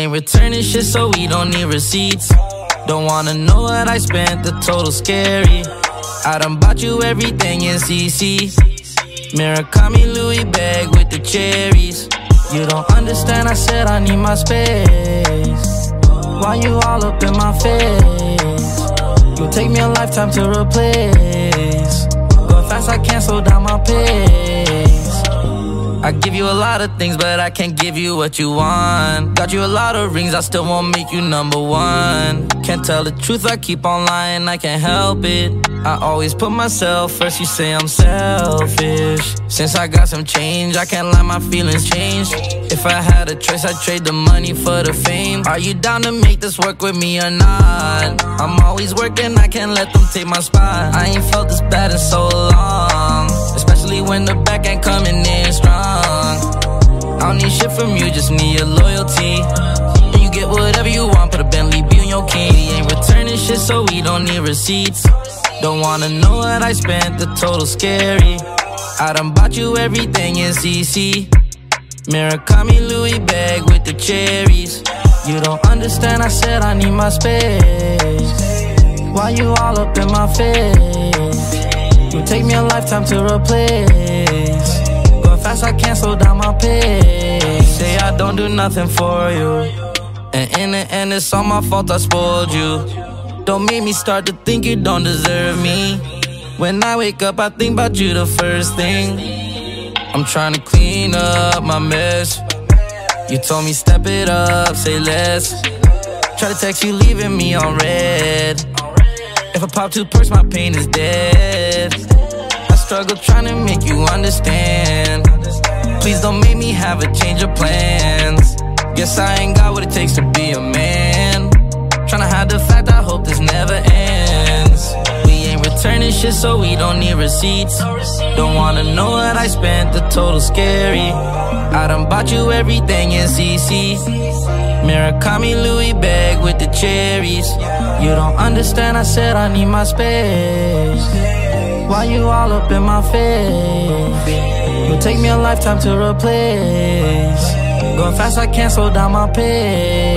ain't returning shit, so we don't need receipts. Don't wanna know what I spent, the total scary. I done bought you everything in CC. Murakami Louis bag with the cherries. You don't understand, I said I need my space. Why you all up in my face? You'll take me a lifetime to replace. Going fast, I can't slow down my pace. I give you a lot of things, but I can't give you what you want. Got you a lot of rings, I still won't make you number one. Can't tell the truth, I keep on lying, I can't help it. I always put myself first, you say I'm selfish. Since I got some change, I can't let my feelings change. If I had a choice, I'd trade the money for the fame. Are you down to make this work with me or not? I'm always working, I can't let them take my spot. I ain't felt this bad in so long, especially when the back ain't coming in strong. I don't need shit from you, just need your loyalty. And you get whatever you want, put a Bentley B on your key. We ain't returning shit, so we don't need receipts. Don't wanna know what I spent, the total scary. I done bought you everything in CC. Murakami Louis bag with the cherries. You don't understand, I said I need my space. Why you all up in my face? You take me a lifetime to replace. Going fast, I can't slow down my pace. Say I don't do nothing for you, and in the end it's all my fault, I spoiled you. Don't make me start to think you don't deserve me. When I wake up, I think about you the first thing. I'm trying to clean up my mess. You told me step it up, say less. Try to text you, leaving me on red. If I pop two perks, my pain is dead. I struggle trying to make you understand. Please don't make me have a change of plans. Guess I ain't got what it takes to be a man. Tryna hide the fact, I hope this never ends. We ain't returning shit, so we don't need receipts. Don't wanna know what I spent, the total scary. I done bought you everything in CC. Murakami Louis bag with the cherries. You don't understand, I said I need my space. Why you all up in my face? It'll take me a lifetime to replace. Going fast, I can't slow down my pace.